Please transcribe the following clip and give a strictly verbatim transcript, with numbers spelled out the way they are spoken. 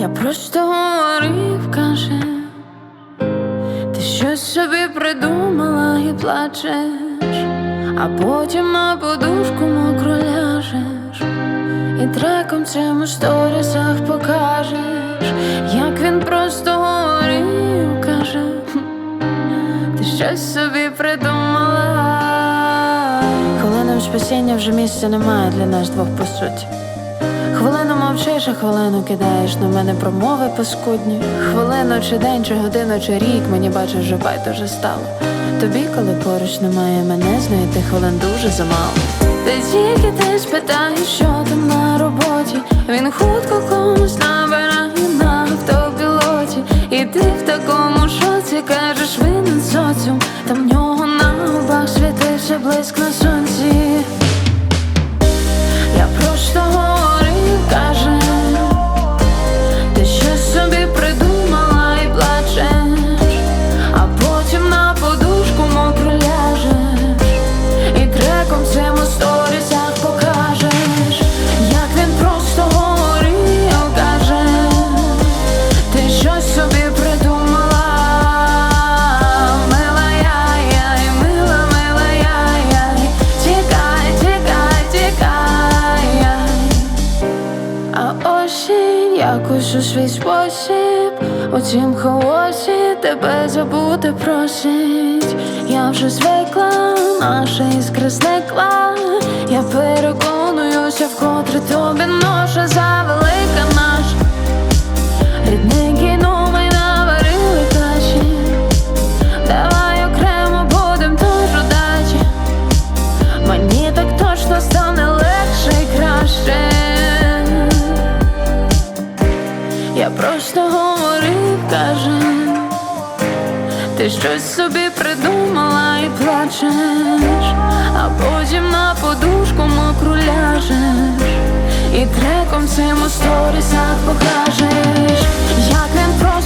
Я просто говорив, каже, ти щось собі придумала і плачеш, а потім на подушку мокро ляжеш і треком цим у сторісах покажеш, як він просто говорив, каже, ти щось собі придумала. Хвилинам спасіння вже місця немає для нас двох по суті. Хвилину мовчиш, а хвилину кидаєш на мене промови паскудні. Хвилину чи день, чи годину, чи рік, мені бачиш, вже байдуже стало. Тобі, коли поруч немає мене, знайти хвилин дуже замало. Ти тільки ти спитаєш, що там на роботі. Він хутко комусь набирає на автопілоті. І ти в такому шоці кажеш, винен соціум. Там в нього на губах світився блиск на сонці. Я просто говорив, каже, ти щось собі придумала і плачеш, а потім на подушку мокро ляжеш і треком цим у сторісах покажеш, як він просто говорив, каже, ти щось собі придумала. Мила яй-яй, мила, мила яй-яй, тікай, тікай, тікай. А осінь якось у свій спосіб у цім хаосі тебе забути просить. Я вже звикла, наша іскра зникла. Я переконуюся, вкотре тобі ноша завелика наша. Рідненький, ну ми наварили каші. Давай окремо будем тож удачі. Мені так точно стане легше і краще. Я просто говорив, каже, ти щось собі придумала і плачеш, а потім на подушку мокру ляжеш і треком цим у сторісах покажеш, як він просто